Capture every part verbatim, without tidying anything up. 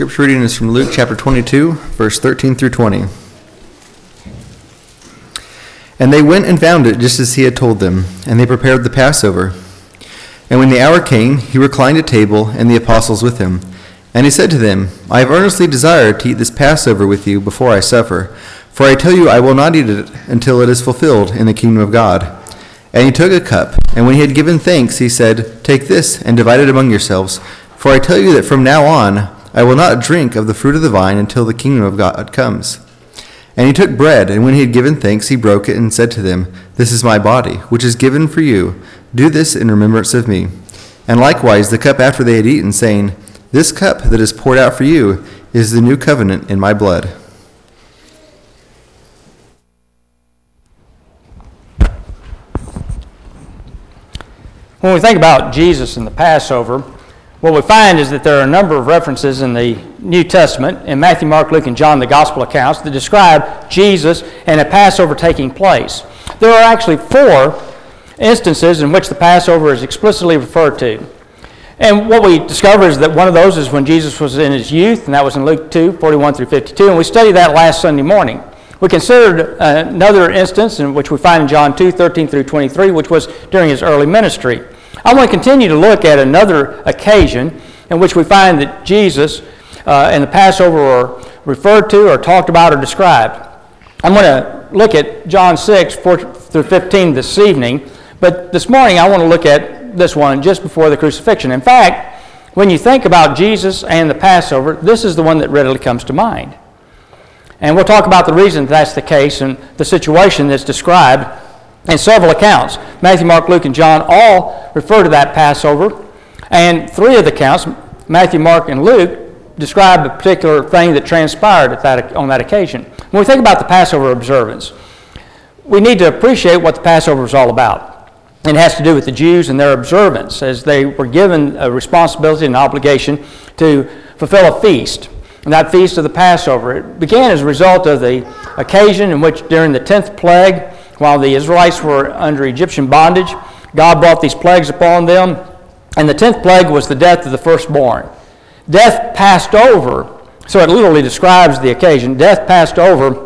Scripture reading is from Luke chapter twenty-two, verse thirteen through twenty. And they went and found it just as he had told them, and they prepared the Passover. And when the hour came, he reclined at table, and the apostles with him. And he said to them, I have earnestly desired to eat this Passover with you before I suffer. For I tell you, I will not eat it until it is fulfilled in the kingdom of God. And he took a cup, and when he had given thanks, he said, Take this, and divide it among yourselves. For I tell you that from now on I will not drink of the fruit of the vine until the kingdom of God comes. And he took bread, and when he had given thanks, he broke it and said to them, This is my body, which is given for you. Do this in remembrance of me. And likewise the cup after they had eaten, saying, This cup that is poured out for you is the new covenant in my blood. When we think about Jesus and the Passover, what we find is that there are a number of references in the New Testament, in Matthew, Mark, Luke, and John, the Gospel accounts, that describe Jesus and a Passover taking place. There are actually four instances in which the Passover is explicitly referred to. And what we discover is that one of those is when Jesus was in his youth, and that was in Luke two, forty-one through fifty-two, and we studied that last Sunday morning. We considered another instance in which we find in John two, thirteen through twenty-three, which was during his early ministry. I want to continue to look at another occasion in which we find that Jesus uh, and the Passover are referred to or talked about or described. I'm going to look at John six, four through fifteen this evening, but this morning I want to look at this one just before the crucifixion. In fact, when you think about Jesus and the Passover, this is the one that readily comes to mind. And we'll talk about the reason that's the case and the situation that's described in several accounts. Matthew, Mark, Luke, and John all refer to that Passover, and three of the accounts, Matthew, Mark, and Luke, describe a particular thing that transpired at that, on that occasion. When we think about the Passover observance, we need to appreciate what the Passover is all about. It has to do with the Jews and their observance, as they were given a responsibility and obligation to fulfill a feast. And that feast of the Passover, it began as a result of the occasion in which during the tenth plague, while the Israelites were under Egyptian bondage, God brought these plagues upon them, and the tenth plague was the death of the firstborn. Death passed over, so it literally describes the occasion, death passed over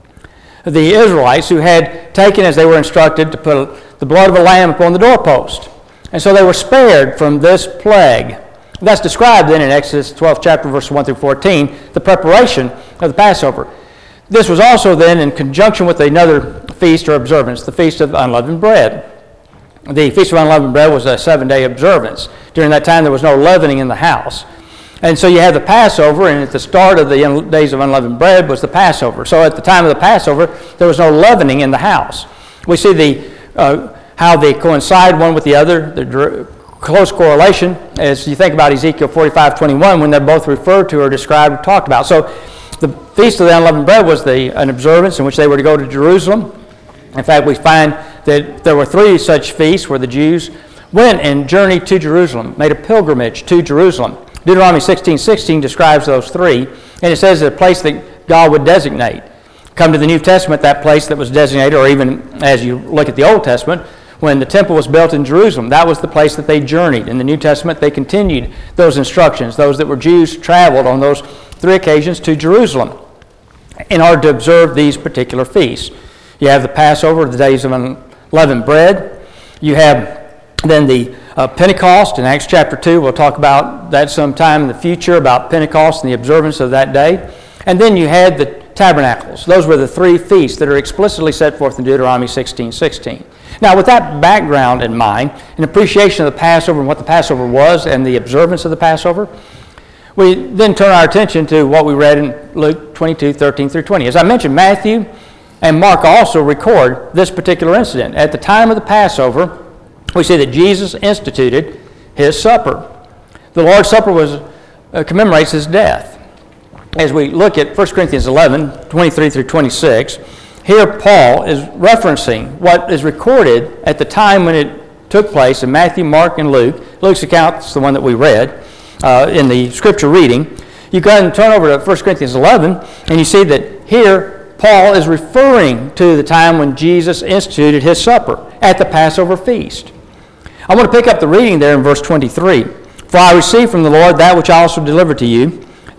the Israelites who had taken, as they were instructed, to put the blood of a lamb upon the doorpost. And so they were spared from this plague. That's described then in Exodus twelfth chapter, verse one through fourteen, the preparation of the Passover. This was also then in conjunction with another feast or observance, the Feast of Unleavened Bread. The Feast of Unleavened Bread was a seven-day observance. During that time, there was no leavening in the house. And so you have the Passover, and at the start of the days of unleavened bread was the Passover. So at the time of the Passover, there was no leavening in the house. We see the uh, how they coincide one with the other, the close correlation, as you think about Ezekiel forty-five twenty-one, when they're both referred to or described or talked about. So the Feast of the Unleavened Bread was the, an observance in which they were to go to Jerusalem. In fact, we find that there were three such feasts where the Jews went and journeyed to Jerusalem, made a pilgrimage to Jerusalem. Deuteronomy sixteen sixteen describes those three, and it says a place that God would designate. Come to the New Testament, that place that was designated, or even as you look at the Old Testament, when the temple was built in Jerusalem, that was the place that they journeyed. In the New Testament, they continued those instructions. Those that were Jews traveled on those three occasions to Jerusalem in order to observe these particular feasts. You have the Passover, the days of unleavened bread. You have then the uh, Pentecost in Acts chapter two. We'll talk about that sometime in the future, about Pentecost and the observance of that day. And then you had the tabernacles. Those were the three feasts that are explicitly set forth in Deuteronomy sixteen sixteen. Now, with that background in mind, an appreciation of the Passover and what the Passover was and the observance of the Passover, we then turn our attention to what we read in Luke twenty-two, thirteen through twenty. As I mentioned, Matthew and Mark also record this particular incident. At the time of the Passover, we see that Jesus instituted his supper. The Lord's Supper was uh, commemorates his death. As we look at First Corinthians eleven, twenty-three through twenty-six, here Paul is referencing what is recorded at the time when it took place in Matthew, Mark, and Luke. Luke's account is the one that we read uh, in the scripture reading. You go ahead and turn over to First Corinthians eleven, and you see that here Paul is referring to the time when Jesus instituted his supper at the Passover feast. I want to pick up the reading there in verse twenty-three. For I received from the Lord that which I also delivered to you,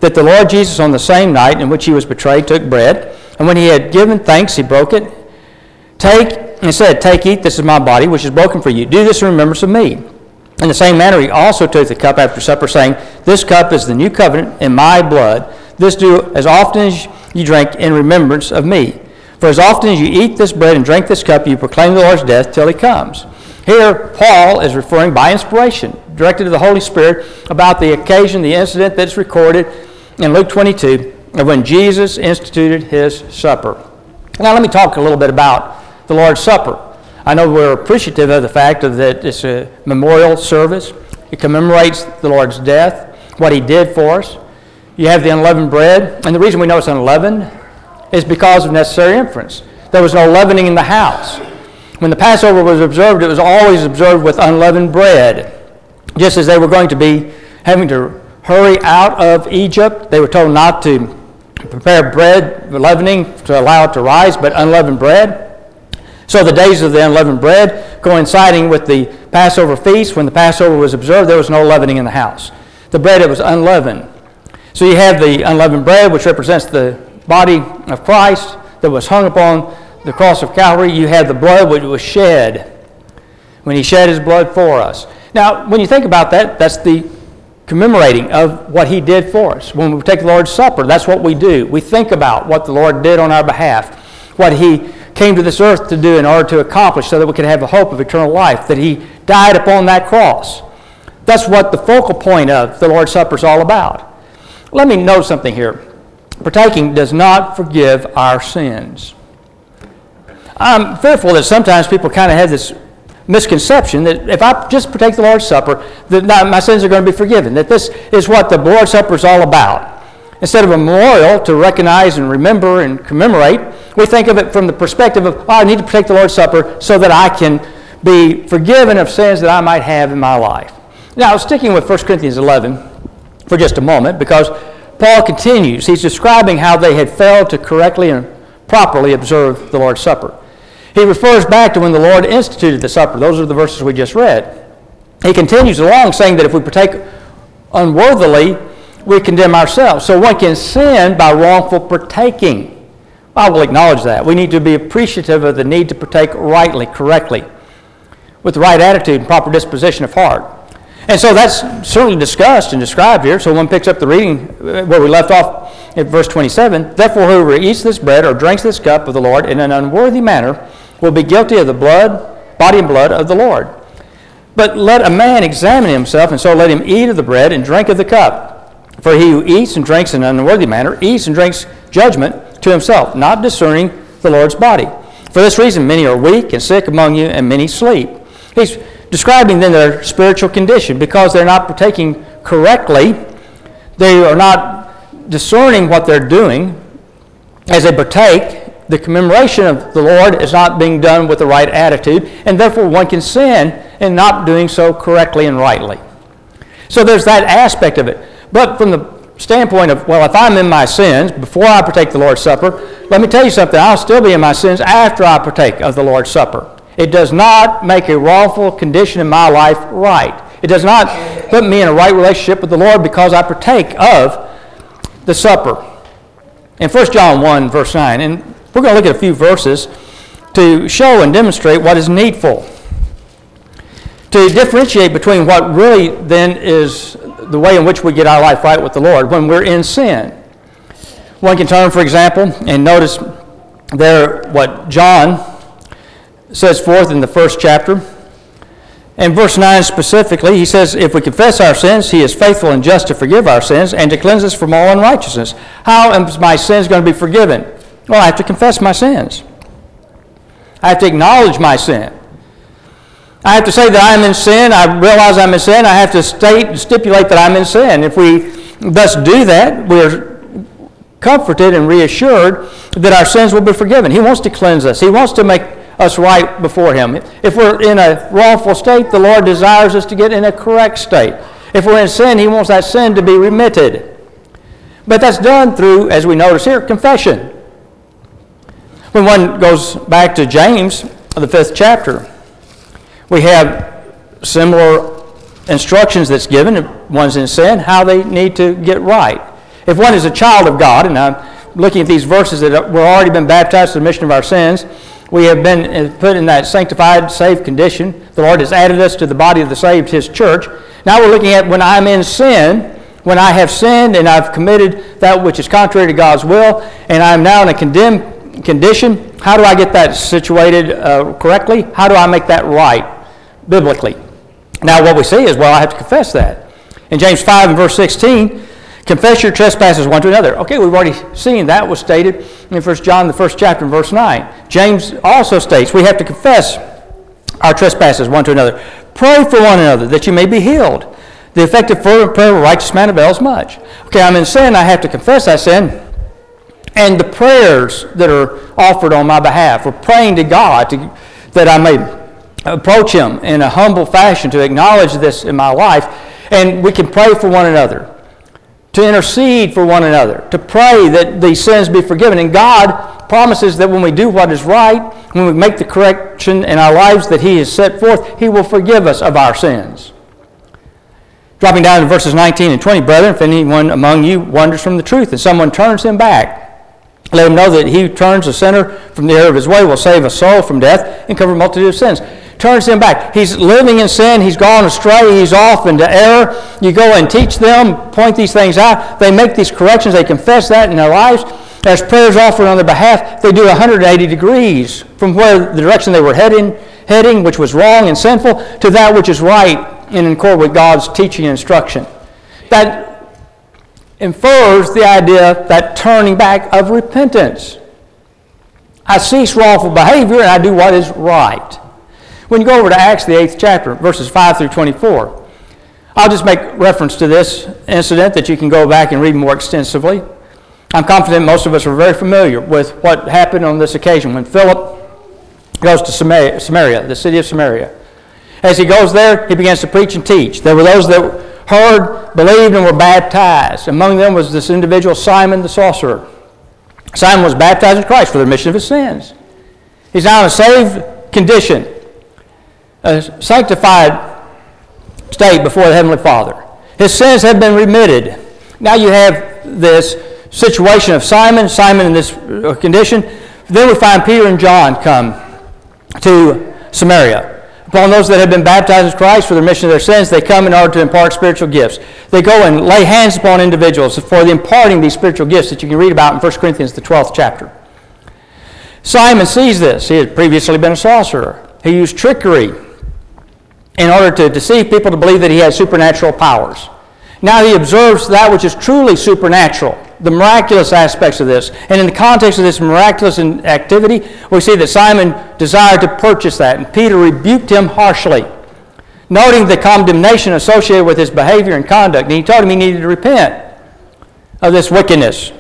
that the Lord Jesus, on the same night in which he was betrayed, took bread, and when he had given thanks, he broke it. Take, and said, Take, eat, this is my body, which is broken for you. Do this in remembrance of me. In the same manner, he also took the cup after supper, saying, This cup is the new covenant in my blood. This do as often as you drink in remembrance of me. For as often as you eat this bread and drink this cup, you proclaim the Lord's death till he comes. Here, Paul is referring by inspiration, directed to the Holy Spirit, about the occasion, the incident that's recorded in Luke twenty-two, of when Jesus instituted his supper. Now let me talk a little bit about the Lord's Supper. I know we're appreciative of the fact that it's a memorial service. It commemorates the Lord's death, what he did for us. You have the unleavened bread, and the reason we know it's unleavened is because of necessary inference. There was no leavening in the house. When the Passover was observed, it was always observed with unleavened bread. Just as they were going to be having to hurry out of Egypt, they were told not to prepare bread, leavening, to allow it to rise, but unleavened bread. So the days of the unleavened bread coinciding with the Passover feast, when the Passover was observed, there was no leavening in the house. The bread, it was unleavened. So you have the unleavened bread, which represents the body of Christ that was hung upon the cross of Calvary. You have the blood which was shed when he shed his blood for us. Now, when you think about that, that's the commemorating of what he did for us. When we take the Lord's Supper, that's what we do. We think about what the Lord did on our behalf, what he came to this earth to do in order to accomplish so that we could have the hope of eternal life, that he died upon that cross. That's what the focal point of the Lord's Supper is all about. Let me note something here. Partaking does not forgive our sins. I'm fearful that sometimes people kind of have this misconception that if I just partake the Lord's Supper, that my sins are going to be forgiven, that this is what the Lord's Supper is all about. Instead of a memorial to recognize and remember and commemorate, we think of it from the perspective of, oh, I need to partake the Lord's Supper so that I can be forgiven of sins that I might have in my life. Now, sticking with First Corinthians eleven for just a moment, because Paul continues. He's describing how they had failed to correctly and properly observe the Lord's Supper. He refers back to when the Lord instituted the supper. Those are the verses we just read. He continues along saying that if we partake unworthily, we condemn ourselves. So one can sin by wrongful partaking. I will acknowledge that. We need to be appreciative of the need to partake rightly, correctly, with the right attitude and proper disposition of heart. And so that's certainly discussed and described here. So one picks up the reading where we left off at verse twenty-seven. Therefore, whoever eats this bread or drinks this cup of the Lord in an unworthy manner will be guilty of the blood, body and blood of the Lord. But let a man examine himself, and so let him eat of the bread and drink of the cup. For he who eats and drinks in an unworthy manner eats and drinks judgment to himself, not discerning the Lord's body. For this reason, many are weak and sick among you, and many sleep. He's describing then their spiritual condition because they're not partaking correctly. They are not discerning what they're doing as they partake. The commemoration of the Lord is not being done with the right attitude, and therefore one can sin in not doing so correctly and rightly. So there's that aspect of it. But from the standpoint of, well, if I'm in my sins before I partake the Lord's Supper, let me tell you something, I'll still be in my sins after I partake of the Lord's Supper. It does not make a wrongful condition in my life right. It does not put me in a right relationship with the Lord because I partake of the supper. In First John one, verse nine, and we're going to look at a few verses to show and demonstrate what is needful, to differentiate between what really then is the way in which we get our life right with the Lord when we're in sin. One can turn, for example, and notice there what John says forth in the first chapter. In verse nine specifically, he says, if we confess our sins, he is faithful and just to forgive our sins and to cleanse us from all unrighteousness. How is my sins going to be forgiven? Well, I have to confess my sins. I have to acknowledge my sin. I have to say that I'm in sin. I realize I'm in sin. I have to state, stipulate that I'm in sin. If we thus do that, we're comforted and reassured that our sins will be forgiven. He wants to cleanse us. He wants to make us right before him. If we're in a wrongful state, the Lord desires us to get in a correct state. If we're in sin, he wants that sin to be remitted. But that's done through, as we notice here, confession. When one goes back to James, the fifth chapter, we have similar instructions that's given, one's in sin, how they need to get right. If one is a child of God, and I'm looking at these verses that we're already been baptized to the remission of our sins, we have been put in that sanctified, saved condition. The Lord has added us to the body of the saved, His church. Now we're looking at when I'm in sin, when I have sinned and I've committed that which is contrary to God's will, and I'm now in a condemned condition. How do I get that situated uh, correctly? How do I make that right biblically? Now what we see is, well, I have to confess that. In James five and verse sixteen, confess your trespasses one to another. Okay, we've already seen that was stated in First John, the first chapter, and verse nine. James also states we have to confess our trespasses one to another. Pray for one another that you may be healed. The effective fervent prayer of a righteous man avails much. Okay, I'm in sin. I have to confess that sin. And the prayers that are offered on my behalf, we're praying to God to, that I may approach Him in a humble fashion to acknowledge this in my life. And we can pray for one another, to intercede for one another, to pray that these sins be forgiven. And God promises that when we do what is right, when we make the correction in our lives that He has set forth, He will forgive us of our sins. Dropping down to verses nineteen and twenty, brethren, if anyone among you wanders from the truth and someone turns him back, let him know that he who turns a sinner from the error of his way will save a soul from death and cover a multitude of sins. Turns him back. He's living in sin. He's gone astray. He's off into error. You go and teach them, point these things out. They make these corrections. They confess that in their lives. As prayers offered on their behalf, they do one hundred eighty degrees from where the direction they were heading, heading, which was wrong and sinful, to that which is right in accord with God's teaching and instruction. That infers the idea that turning back of repentance. I cease wrongful behavior and I do what is right. When you go over to Acts, the eighth chapter, verses five through twenty-four, I'll just make reference to this incident that you can go back and read more extensively. I'm confident most of us are very familiar with what happened on this occasion when Philip goes to Samaria, the city of Samaria. As he goes there, he begins to preach and teach. There were those that heard, believed, and were baptized. Among them was this individual, Simon the sorcerer. Simon was baptized in Christ for the remission of his sins. He's now in a saved condition, a sanctified state before the Heavenly Father. His sins have been remitted. Now you have this situation of Simon, Simon in this condition. Then we find Peter and John come to Samaria. Upon those that have been baptized in Christ for the remission of their sins, they come in order to impart spiritual gifts. They go and lay hands upon individuals for the imparting these spiritual gifts that you can read about in First Corinthians, the twelfth chapter. Simon sees this. He had previously been a sorcerer. He used trickery in order to deceive people to believe that he had supernatural powers. Now he observes that which is truly supernatural, the miraculous aspects of this. And in the context of this miraculous activity, we see that Simon desired to purchase that, and Peter rebuked him harshly, noting the condemnation associated with his behavior and conduct. And he told him he needed to repent of this wickedness.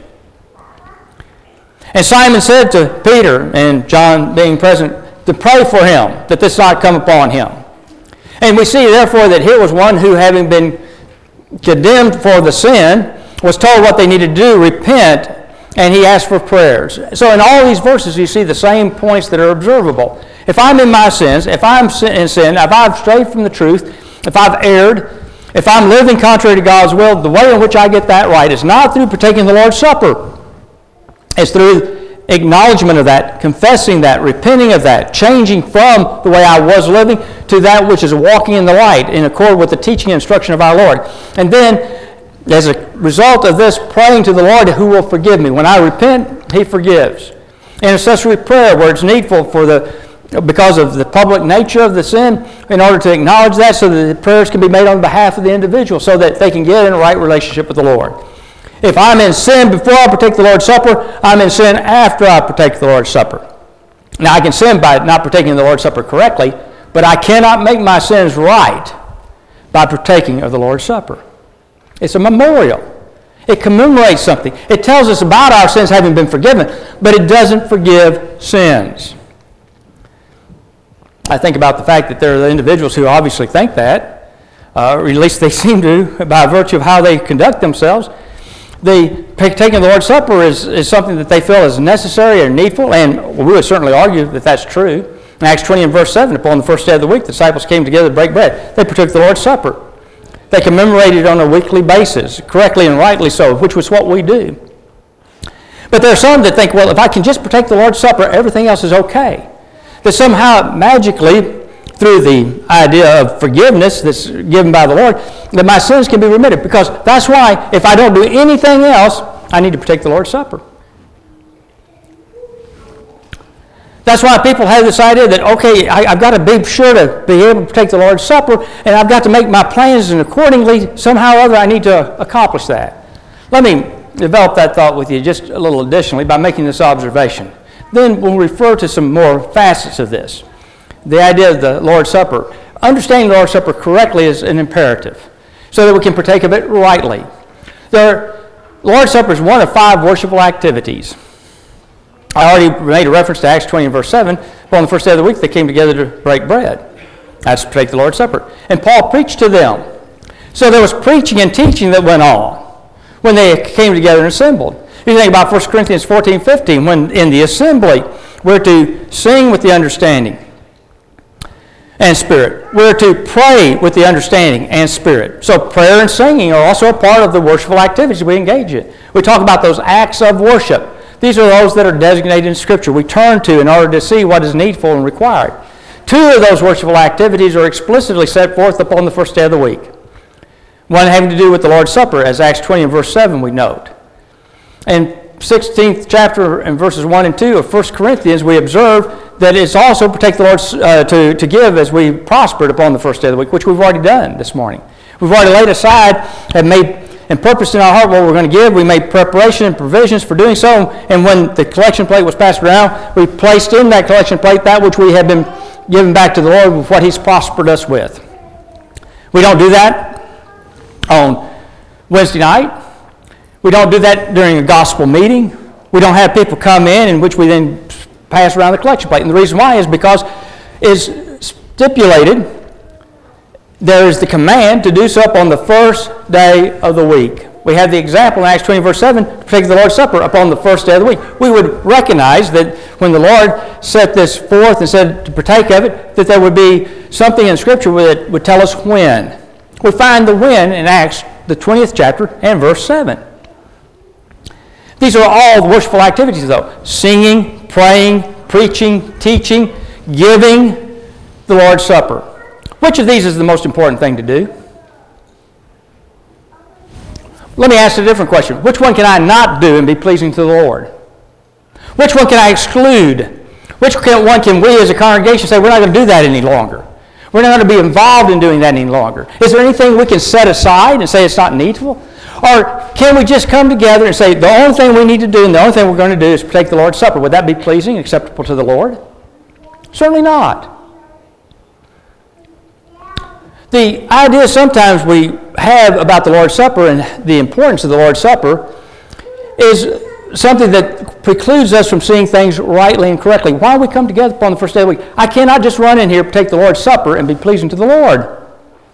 And Simon said to Peter, and John being present, to pray for him, that this not come upon him. And we see, therefore, that here was one who, having been condemned for the sin, was told what they needed to do, repent, and he asked for prayers. So in all these verses, you see the same points that are observable. If I'm in my sins, if I'm in sin, if I've strayed from the truth, if I've erred, if I'm living contrary to God's will, the way in which I get that right is not through partaking of the Lord's Supper. It's through acknowledgement of that, confessing that, repenting of that, changing from the way I was living to that which is walking in the light in accord with the teaching and instruction of our Lord. And then, as a result of this, praying to the Lord who will forgive me. When I repent, He forgives. Intercessory prayer, where it's needful for the because of the public nature of the sin, in order to acknowledge that so that the prayers can be made on behalf of the individual so that they can get in a right relationship with the Lord. If I'm in sin before I partake the Lord's Supper, I'm in sin after I partake the Lord's Supper. Now, I can sin by not partaking of the Lord's Supper correctly, but I cannot make my sins right by partaking of the Lord's Supper. It's a memorial. It commemorates something. It tells us about our sins having been forgiven, but it doesn't forgive sins. I think about the fact that there are the individuals who obviously think that, uh, or at least they seem to, by virtue of how they conduct themselves. The taking of the Lord's Supper is, is something that they feel is necessary or needful, and we would certainly argue that that's true. In Acts twenty and verse seven, upon the first day of the week, the disciples came together to break bread. They partook the Lord's Supper. They commemorate it on a weekly basis, correctly and rightly so, which was what we do. But there are some that think, well, if I can just partake the Lord's Supper, everything else is okay. That somehow, magically, through the idea of forgiveness that's given by the Lord, that my sins can be remitted. Because that's why, if I don't do anything else, I need to partake the Lord's Supper. That's why people have this idea that, okay, I, I've got to be sure to be able to take the Lord's Supper, and I've got to make my plans, and accordingly, somehow or other, I need to accomplish that. Let me develop that thought with you just a little additionally by making this observation. Then we'll refer to some more facets of this. The idea of the Lord's Supper. Understanding the Lord's Supper correctly is an imperative, so that we can partake of it rightly. The Lord's Supper is one of five worshipful activities. I already made a reference to Acts twenty and verse seven. But on the first day of the week, they came together to break bread. That's to take the Lord's Supper. And Paul preached to them. So there was preaching and teaching that went on when they came together and assembled. You think about First Corinthians fourteen, fifteen, when in the assembly we're to sing with the understanding and spirit. We're to pray with the understanding and spirit. So prayer and singing are also a part of the worshipful activities we engage in. We talk about those acts of worship. These are those that are designated in Scripture we turn to in order to see what is needful and required. Two of those worshipful activities are explicitly set forth upon the first day of the week. One having to do with the Lord's Supper, as Acts twenty and verse seven we note. In sixteenth chapter and verses one and two of First Corinthians, we observe that it's also to take the Lord's, uh, to, to give as we prospered upon the first day of the week, which we've already done this morning. We've already laid aside and made and purposed in our heart what we're going to give. We made preparation and provisions for doing so, and when the collection plate was passed around, we placed in that collection plate that which we had been given back to the Lord with what He's prospered us with. We don't do that on Wednesday night. We don't do that during a gospel meeting. We don't have people come in in which we then pass around the collection plate. And the reason why is because it's stipulated, there is the command to do so upon the first day of the week. We have the example in Acts twenty, verse seven, to take the Lord's Supper upon the first day of the week. We would recognize that when the Lord set this forth and said to partake of it, that there would be something in Scripture that would tell us when. We find the when in Acts, the twentieth chapter, and verse seven. These are all the worshipful activities, though. Singing, praying, preaching, teaching, giving the Lord's Supper. Which of these is the most important thing to do? Let me ask a different question. Which one can I not do and be pleasing to the Lord? Which one can I exclude? Which one can we as a congregation say, we're not going to do that any longer? We're not going to be involved in doing that any longer. Is there anything we can set aside and say it's not needful? Or can we just come together and say, the only thing we need to do and the only thing we're going to do is take the Lord's Supper? Would that be pleasing, acceptable to the Lord? Certainly not. The idea sometimes we have about the Lord's Supper and the importance of the Lord's Supper is something that precludes us from seeing things rightly and correctly. Why we come together upon the first day of the week? I cannot just run in here, take the Lord's Supper, and be pleasing to the Lord.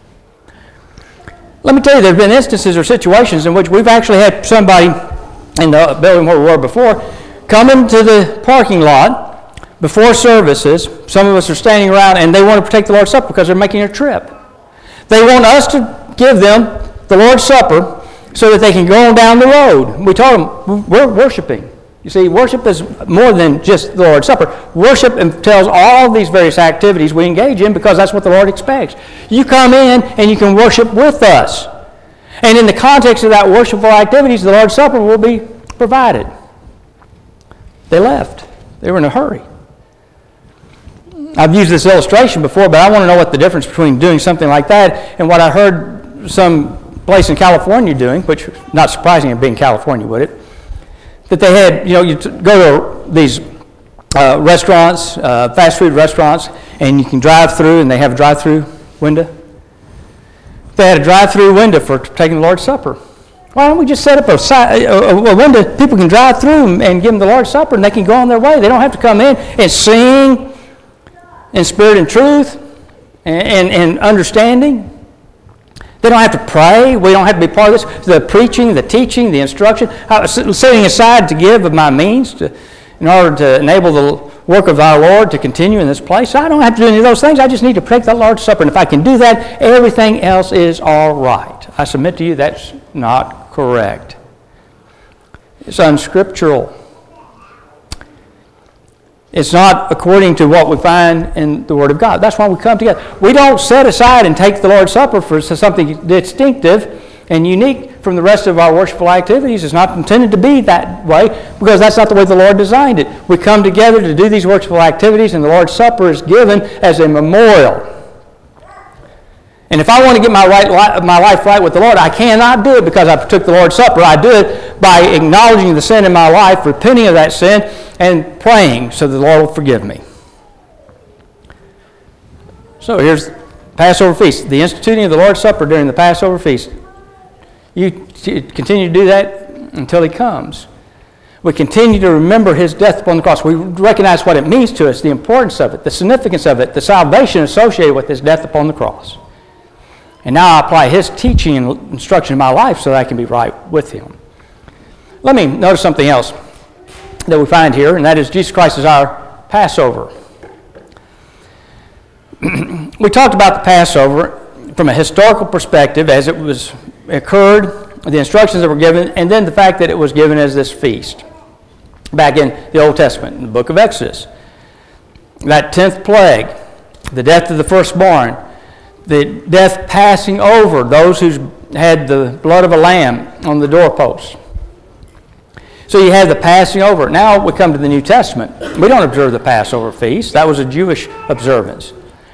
Let me tell you, there have been instances or situations in which we've actually had somebody in the building where we were before come into the parking lot before services. Some of us are standing around, and they want to take the Lord's Supper because they're making a trip. They want us to give them the Lord's Supper so that they can go on down the road. We told them, we're worshiping. You see, worship is more than just the Lord's Supper. Worship entails all these various activities we engage in because that's what the Lord expects. You come in and you can worship with us. And in the context of that worshipful activities, the Lord's Supper will be provided. They left. They were in a hurry. I've used this illustration before, but I want to know what the difference between doing something like that and what I heard some place in California doing, which not surprising it being California, would it? That they had, you know, you go to these uh, restaurants, uh, fast food restaurants, and you can drive through, and they have a drive-through window. They had a drive-through window for taking the Lord's Supper. Why don't we just set up a, a, a window people can drive through and give them the Lord's Supper, and they can go on their way. They don't have to come in and sing in spirit and truth and, and, and understanding. They don't have to pray. We don't have to be part of this. The preaching, the teaching, the instruction, I was setting aside to give of my means to, in order to enable the work of our Lord to continue in this place. I don't have to do any of those things. I just need to take that Lord's Supper. And if I can do that, everything else is all right. I submit to you that's not correct. It's unscriptural. It's not according to what we find in the Word of God. That's why we come together. We don't set aside and take the Lord's Supper for something distinctive and unique from the rest of our worshipful activities. It's not intended to be that way because that's not the way the Lord designed it. We come together to do these worshipful activities, and the Lord's Supper is given as a memorial. And if I want to get my, right, my life right with the Lord, I cannot do it because I took the Lord's Supper. I do it by acknowledging the sin in my life, repenting of that sin, and praying so the Lord will forgive me. So here's Passover feast, the instituting of the Lord's Supper during the Passover feast. You t- continue to do that until He comes. We continue to remember His death upon the cross. We recognize what it means to us, the importance of it, the significance of it, the salvation associated with His death upon the cross. And now I apply His teaching and instruction in my life so that I can be right with Him. Let me notice something else that we find here, and that is Jesus Christ is our Passover. We talked about the Passover from a historical perspective as it was occurred, the instructions that were given, and then the fact that it was given as this feast back in the Old Testament, in the book of Exodus. That tenth plague, the death of the firstborn, the death passing over those who had the blood of a lamb on the doorposts. So you have the passing over. Now we come to the New Testament. We don't observe the Passover feast. That was a Jewish observance.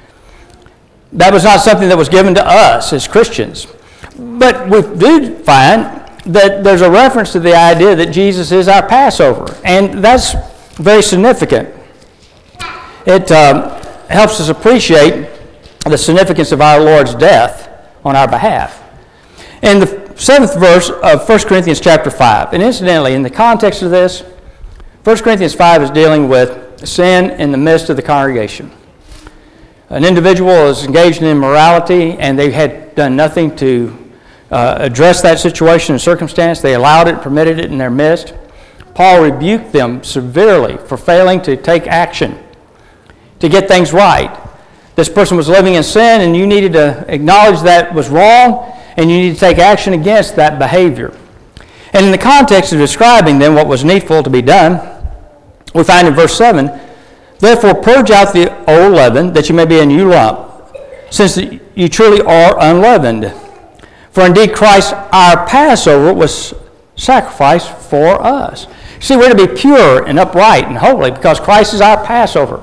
That was not something that was given to us as Christians. But we do find that there's a reference to the idea that Jesus is our Passover. And that's very significant. It um, helps us appreciate the significance of our Lord's death on our behalf. In the seventh verse of First Corinthians chapter five, and incidentally, in the context of this, First Corinthians five is dealing with sin in the midst of the congregation. An individual is engaged in immorality, and they had done nothing to uh, address that situation and circumstance. They allowed it, permitted it in their midst. Paul rebuked them severely for failing to take action to get things right. This person was living in sin, and you needed to acknowledge that was wrong, and you need to take action against that behavior. And in the context of describing then what was needful to be done, we find in verse seven, therefore purge out the old leaven, that you may be a new lump, since you truly are unleavened. For indeed Christ our Passover was sacrificed for us. See, we're to be pure and upright and holy because Christ is our Passover.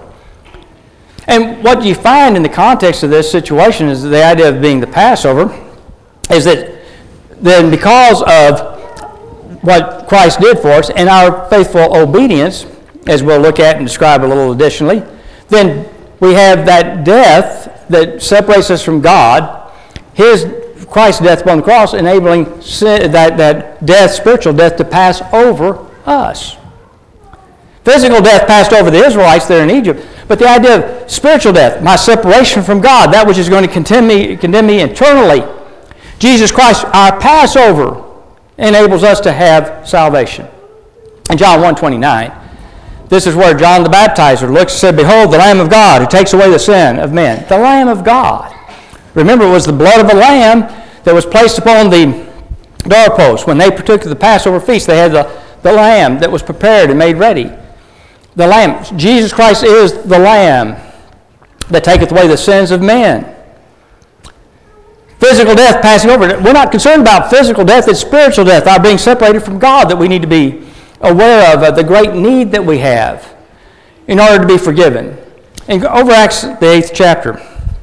And what you find in the context of this situation is the idea of being the Passover is that then because of what Christ did for us and our faithful obedience, as we'll look at and describe a little additionally, then we have that death that separates us from God, His Christ's death upon the cross, enabling sin, that, that death, spiritual death, to pass over us. Physical death passed over the Israelites there in Egypt, but the idea of spiritual death, my separation from God, that which is going to condemn me, condemn me internally, Jesus Christ, our Passover, enables us to have salvation. In John one twenty-nine, this is where John the Baptizer looks and said, behold, the Lamb of God who takes away the sin of men. The Lamb of God. Remember, it was the blood of a lamb that was placed upon the doorpost. When they partook of the Passover feast, they had the, the lamb that was prepared and made ready. The Lamb. Jesus Christ is the Lamb that taketh away the sins of men. Physical death passing over. We're not concerned about physical death. It's spiritual death, our being separated from God, that we need to be aware of, uh, the great need that we have in order to be forgiven. And over Acts, the eighth chapter,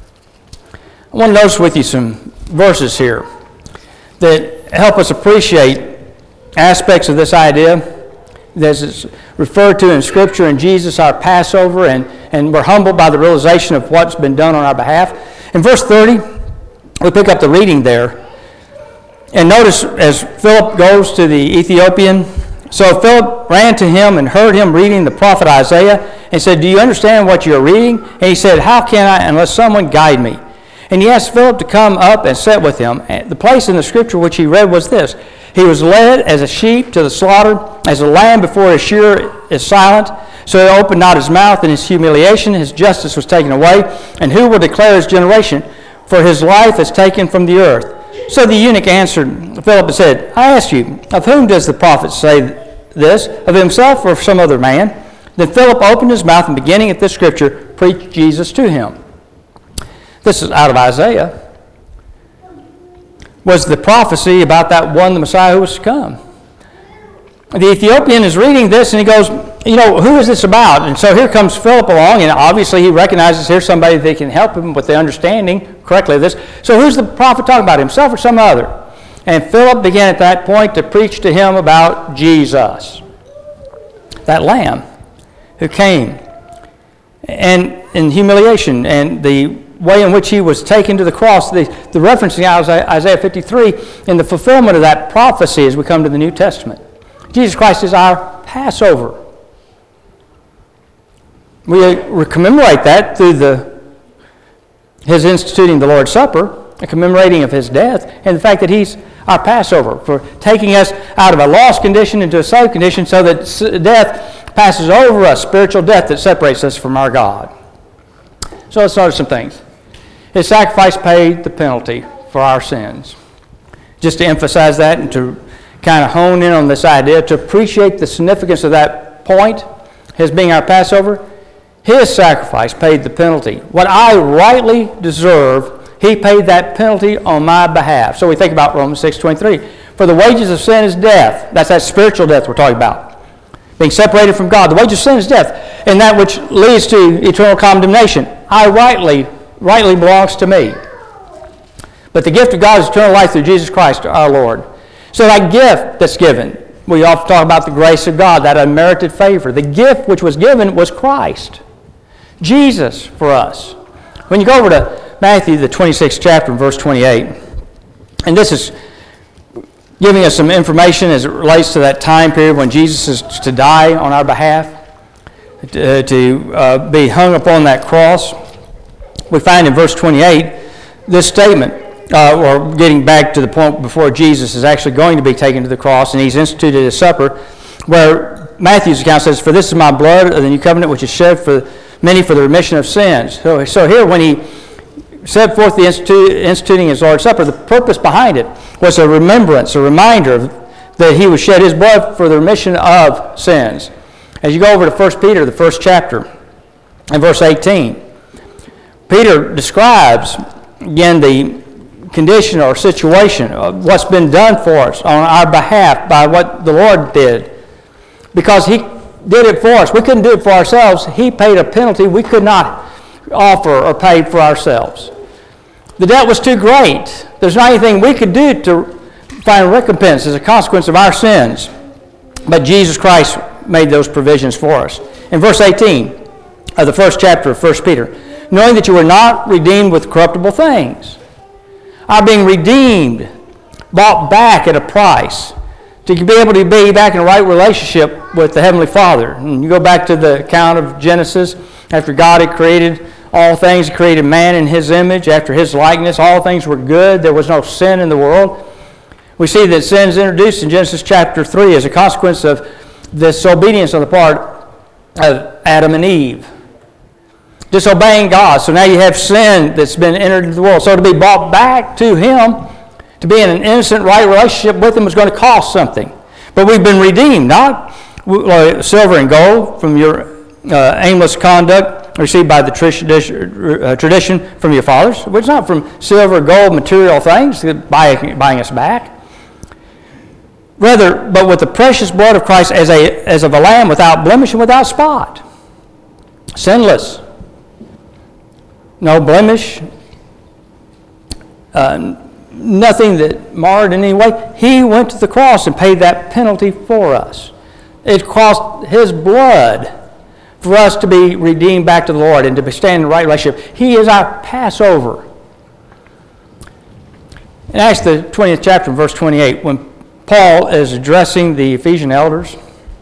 I want to notice with you some verses here that help us appreciate aspects of this idea that is referred to in Scripture in Jesus, our Passover, and, and we're humbled by the realization of what's been done on our behalf. In verse thirty, we pick up the reading there. And notice as Philip goes to the Ethiopian, so Philip ran to him and heard him reading the prophet Isaiah and said, do you understand what you're reading? And he said, how can I unless someone guide me? And he asked Philip to come up and sit with him. The place in the Scripture which he read was this. He was led as a sheep to the slaughter, as a lamb before his shearer is silent. So he opened not his mouth in his humiliation. His justice was taken away. And who will declare his generation? For his life is taken from the earth. So the eunuch answered Philip and said, I ask you, of whom does the prophet say this? Of himself or of some other man? Then Philip opened his mouth and beginning at this scripture, preached Jesus to him. This is out of Isaiah. Was the prophecy about that one, the Messiah who was to come. The Ethiopian is reading this and he goes, you know, who is this about? And so here comes Philip along, and obviously he recognizes here's somebody that can help him with the understanding correctly of this. So who's the prophet talking about, himself or some other? And Philip began at that point to preach to him about Jesus, that Lamb who came, and in humiliation, and the way in which he was taken to the cross. The, the reference in Isaiah fifty-three, in the fulfillment of that prophecy as we come to the New Testament. Jesus Christ is our Passover. We, we commemorate that through the his instituting the Lord's Supper, a commemorating of his death, and the fact that he's our Passover, for taking us out of a lost condition into a saved condition so that death passes over us, spiritual death that separates us from our God. So let's notice some things. His sacrifice paid the penalty for our sins. Just to emphasize that and to kind of hone in on this idea, to appreciate the significance of that point, his being our Passover, his sacrifice paid the penalty. What I rightly deserve, he paid that penalty on my behalf. So we think about Romans six twenty-three. For the wages of sin is death. That's that spiritual death we're talking about. Being separated from God. The wages of sin is death. And that which leads to eternal condemnation. I rightly, rightly belongs to me. But the gift of God is eternal life through Jesus Christ our Lord. So that gift that's given, we often talk about the grace of God, that unmerited favor. The gift which was given was Christ. Jesus for us. When you go over to Matthew, the twenty-sixth chapter, verse twenty-eight, and this is giving us some information as it relates to that time period when Jesus is to die on our behalf, to, to uh, be hung upon that cross. We find in verse twenty-eight this statement, uh, or getting back to the point before Jesus is actually going to be taken to the cross and he's instituted his supper, where Matthew's account says, for this is my blood of the new covenant which is shed for many for the remission of sins. So, so here when he set forth the institu- instituting his Lord's Supper, the purpose behind it was a remembrance, a reminder of, that he would shed his blood for the remission of sins. As you go over to First Peter, the first chapter, and verse eighteen, Peter describes, again, the condition or situation of what's been done for us on our behalf by what the Lord did. Because he did it for us. We couldn't do it for ourselves. He paid a penalty we could not offer or pay for ourselves. The debt was too great. There's not anything we could do to find recompense as a consequence of our sins. But Jesus Christ made those provisions for us. In verse eighteen of the first chapter of First Peter, knowing that you were not redeemed with corruptible things, are being redeemed, bought back at a price, to be able to be back in a right relationship with the Heavenly Father. And you go back to the account of Genesis, after God had created all things, He created man in His image, after His likeness, all things were good, there was no sin in the world. We see that sin is introduced in Genesis chapter three as a consequence of disobedience on the part of Adam and Eve. Disobeying God. So now you have sin that's been entered into the world. So to be brought back to Him, to be in an innocent, right relationship with Him was going to cost something. But we've been redeemed, not silver and gold from your uh, aimless conduct received by the tradition, uh, tradition from your fathers. It's not from silver, gold, material things buying, buying us back. Rather, but with the precious blood of Christ as, a, as of a lamb without blemish and without spot. Sinless. No blemish. Uh, nothing that marred in any way. He went to the cross and paid that penalty for us. It cost His blood for us to be redeemed back to the Lord and to stand in the right relationship. He is our Passover. In Acts the twentieth chapter, verse twenty-eight, when Paul is addressing the Ephesian elders,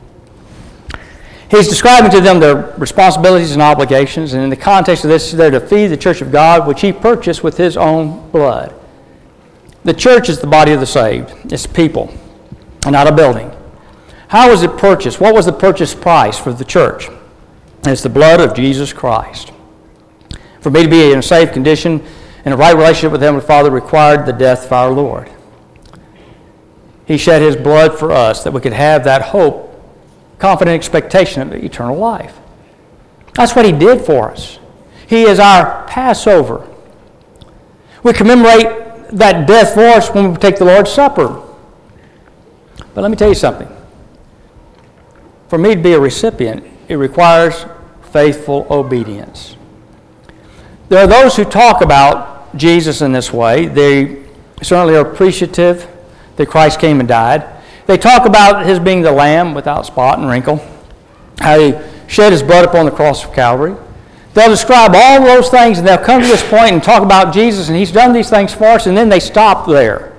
he's describing to them their responsibilities and obligations, and in the context of this, they're to feed the church of God, which He purchased with His own blood. The church is the body of the saved. It's people, and not a building. How was it purchased? What was the purchase price for the church? And it's the blood of Jesus Christ. For me to be in a safe condition and a right relationship with the Heavenly Father required the death of our Lord. He shed his blood for us that we could have that hope, confident expectation of eternal life. That's what he did for us. He is our Passover. We commemorate that death for us when we take the Lord's Supper. But let me tell you something. For me to be a recipient, it requires faithful obedience. There are those who talk about Jesus in this way. They certainly are appreciative that Christ came and died. They talk about his being the Lamb without spot and wrinkle, how he shed his blood upon the cross of Calvary. They'll describe all those things, and they'll come to this point and talk about Jesus, and he's done these things for us, and then they stop there.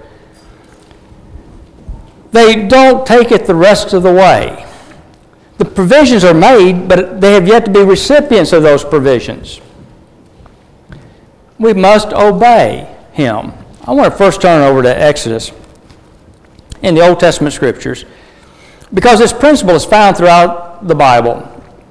They don't take it the rest of the way. The provisions are made, but they have yet to be recipients of those provisions. We must obey him. I want to first turn over to Exodus in the Old Testament Scriptures, because this principle is found throughout the Bible.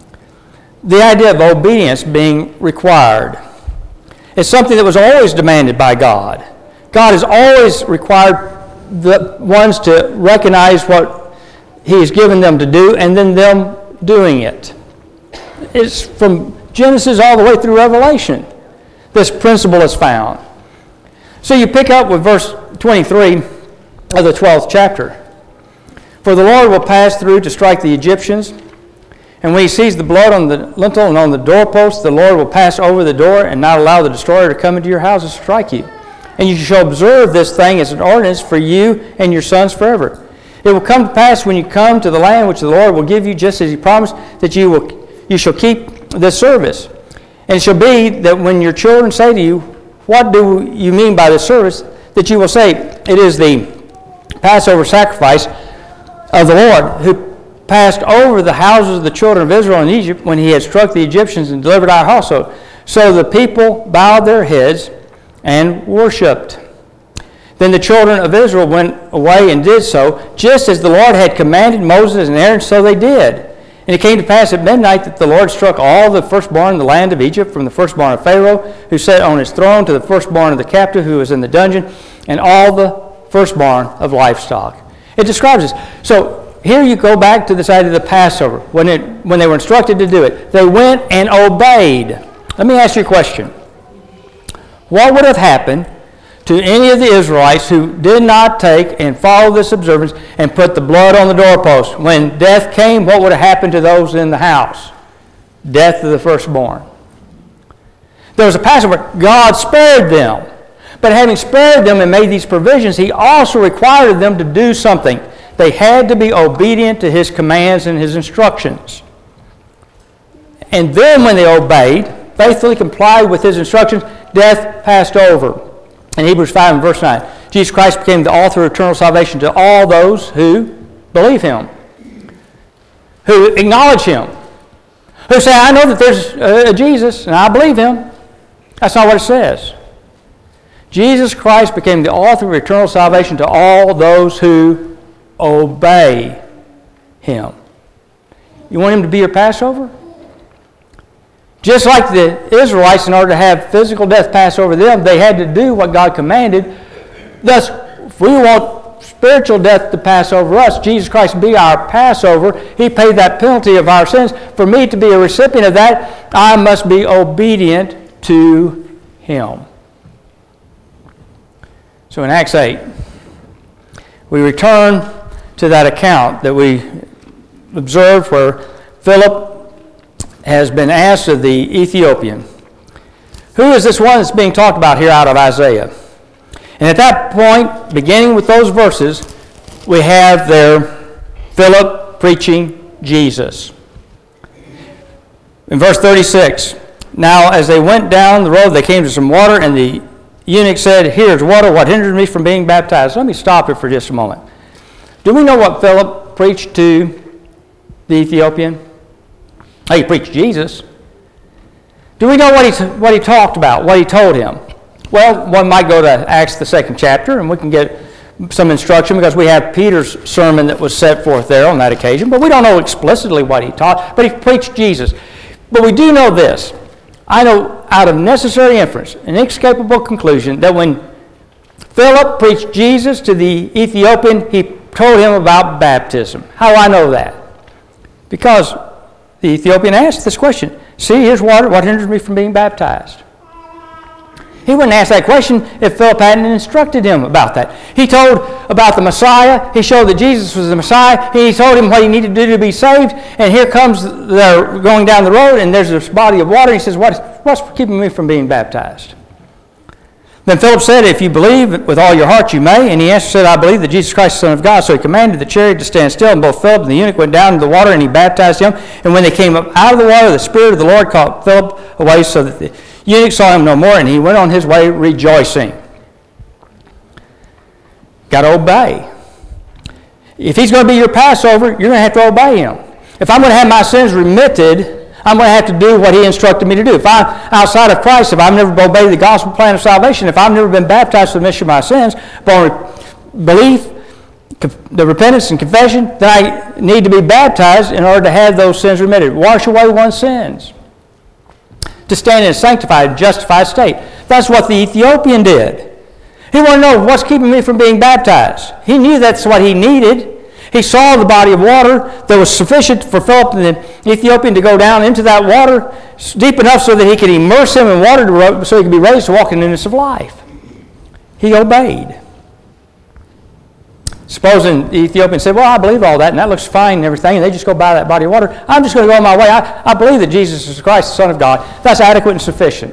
The idea of obedience being required is something that was always demanded by God. God has always required the ones to recognize what he has given them to do and then them doing it. It's from Genesis all the way through Revelation. This principle is found. So you pick up with verse twenty-three of the twelfth chapter. For the Lord will pass through to strike the Egyptians, and when he sees the blood on the lintel and on the doorpost, the Lord will pass over the door and not allow the destroyer to come into your houses to strike you. And you shall observe this thing as an ordinance for you and your sons forever. It will come to pass when you come to the land which the Lord will give you, just as he promised, that you will you shall keep this service. And it shall be that when your children say to you, what do you mean by this service? That you will say, it is the Passover sacrifice of the Lord, who passed over the houses of the children of Israel in Egypt when he had struck the Egyptians and delivered our household. So the people bowed their heads and worshipped. Then the children of Israel went away and did so, just as the Lord had commanded Moses and Aaron, so they did. And it came to pass at midnight that the Lord struck all the firstborn in the land of Egypt, from the firstborn of Pharaoh, who sat on his throne, to the firstborn of the captive who was in the dungeon, and all the firstborn of livestock. It describes this. So here you go back to the side of the Passover, when, it, when they were instructed to do it. They went and obeyed. Let me ask you a question. What would have happened to any of the Israelites who did not take and follow this observance and put the blood on the doorpost? When death came, what would have happened to those in the house? Death of the firstborn. There was a Passover. God spared them. But having spared them and made these provisions, he also required them to do something. They had to be obedient to his commands and his instructions. And then when they obeyed, faithfully complied with his instructions, death passed over. In Hebrews five and verse nine, Jesus Christ became the author of eternal salvation to all those who believe him, who acknowledge him, who say, I know that there's a Jesus and I believe him. That's not what it says. Jesus Christ became the author of eternal salvation to all those who obey him. You want him to be your Passover? Just like the Israelites, in order to have physical death pass over them, they had to do what God commanded. Thus, if we want spiritual death to pass over us, Jesus Christ be our Passover. He paid that penalty of our sins. For me to be a recipient of that, I must be obedient to him. So in Acts eight, we return to that account that we observed where Philip has been asked of the Ethiopian, who is this one that's being talked about here out of Isaiah? And at that point, beginning with those verses, we have there Philip preaching Jesus. In verse thirty-six, now as they went down the road, they came to some water, and the eunuch said, here's water, what hinders me from being baptized? Let me stop here for just a moment. Do we know what Philip preached to the Ethiopian? He preached Jesus. Do we know what he, what he talked about, what he told him? Well, one might go to Acts, the second chapter, and we can get some instruction because we have Peter's sermon that was set forth there on that occasion, but we don't know explicitly what he taught, but he preached Jesus. But we do know this. I know out of necessary inference, an inescapable conclusion, that when Philip preached Jesus to the Ethiopian, he told him about baptism. How do I know that? Because the Ethiopian asked this question, see, here's water, what hinders me from being baptized? He wouldn't ask that question if Philip hadn't instructed him about that. He told about the Messiah. He showed that Jesus was the Messiah. He told him what he needed to do to be saved. And here comes, they're going down the road, and there's this body of water. He says, what, what's keeping me from being baptized? Then Philip said, if you believe with all your heart, you may. And he answered, said, I believe that Jesus Christ is the Son of God. So he commanded the chariot to stand still, and both Philip and the eunuch went down into the water, and he baptized him. And when they came up out of the water, the Spirit of the Lord caught Philip away, so that the eunuch saw him no more, and he went on his way rejoicing. Got to obey. If he's going to be your Passover, you're going to have to obey him. If I'm going to have my sins remitted, I'm going to have to do what he instructed me to do. If I'm outside of Christ, if I've never obeyed the gospel plan of salvation, if I've never been baptized for the remission of my sins, but belief, the repentance and confession, then I need to be baptized in order to have those sins remitted. Wash away one's sins. To stand in a sanctified, justified state. That's what the Ethiopian did. He wanted to know, what's keeping me from being baptized? He knew that's what he needed. He saw the body of water that was sufficient for Philip and the Ethiopian to go down into that water deep enough so that he could immerse him in water to, so he could be raised to walk in the newness of life. He obeyed. Supposing the Ethiopian said, well, I believe all that, and that looks fine and everything, and they just go by that body of water. I'm just going to go on my way. I, I believe that Jesus is Christ, the Son of God. That's adequate and sufficient.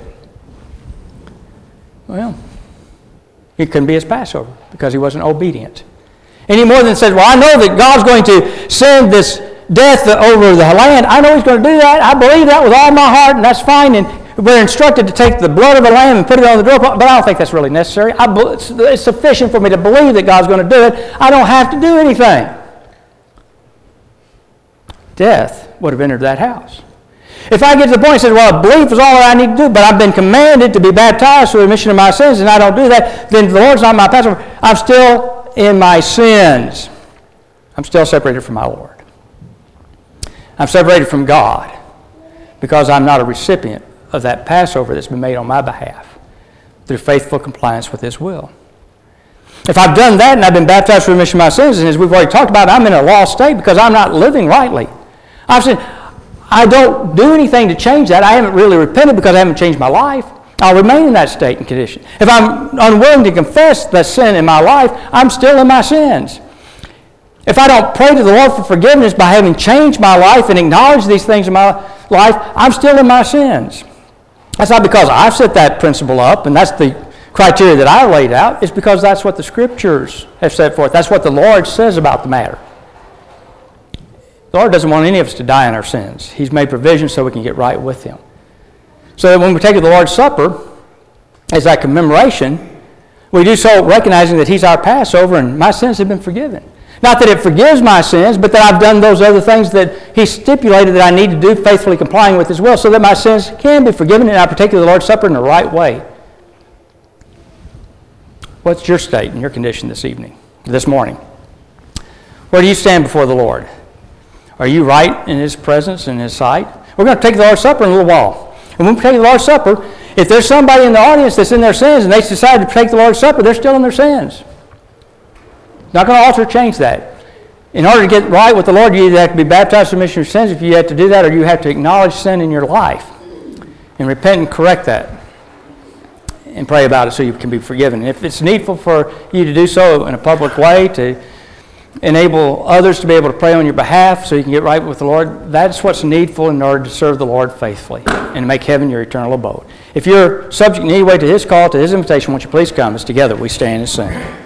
Well, he couldn't be his Passover because he wasn't obedient. Any more than said, well, I know that God's going to send this death over the land. I know he's going to do that. I believe that with all my heart, and that's fine. And we're instructed to take the blood of a lamb and put it on the door, but I don't think that's really necessary. I, it's sufficient for me to believe that God's going to do it. I don't have to do anything. Death would have entered that house. If I get to the point and say, well, belief is all that I need to do, but I've been commanded to be baptized for the remission of my sins, and I don't do that, then the Lord's not my Passover. I'm still in my sins. I'm still separated from my Lord. I'm separated from God because I'm not a recipient of that Passover that's been made on my behalf through faithful compliance with his will. If I've done that and I've been baptized for the remission of my sins, and as we've already talked about, I'm in a lost state because I'm not living rightly. I've said, I don't do anything to change that. I haven't really repented because I haven't changed my life. I'll remain in that state and condition. If I'm unwilling to confess that sin in my life, I'm still in my sins. If I don't pray to the Lord for forgiveness by having changed my life and acknowledged these things in my life, I'm still in my sins. That's not because I've set that principle up and that's the criteria that I laid out. It's because that's what the Scriptures have set forth. That's what the Lord says about the matter. The Lord doesn't want any of us to die in our sins. He's made provision so we can get right with him. So that when we take the Lord's Supper as that commemoration, we do so recognizing that he's our Passover and my sins have been forgiven. Not that it forgives my sins, but that I've done those other things that he stipulated that I need to do, faithfully complying with his will, so that my sins can be forgiven and I partake of the Lord's Supper in the right way. What's your state and your condition this evening, this morning? Where do you stand before the Lord? Are you right in his presence, in his sight? We're going to take the Lord's Supper in a little while. And when we take the Lord's Supper, if there's somebody in the audience that's in their sins and they decide to take the Lord's Supper, they're still in their sins. Not going to alter or change that. In order to get right with the Lord, you either have to be baptized for the remission of sins if you have to do that, or you have to acknowledge sin in your life and repent and correct that and pray about it so you can be forgiven. And if it's needful for you to do so in a public way to enable others to be able to pray on your behalf so you can get right with the Lord, that's what's needful in order to serve the Lord faithfully and to make heaven your eternal abode. If you're subject in any way to his call, to his invitation, won't you please come as together we stand and sing.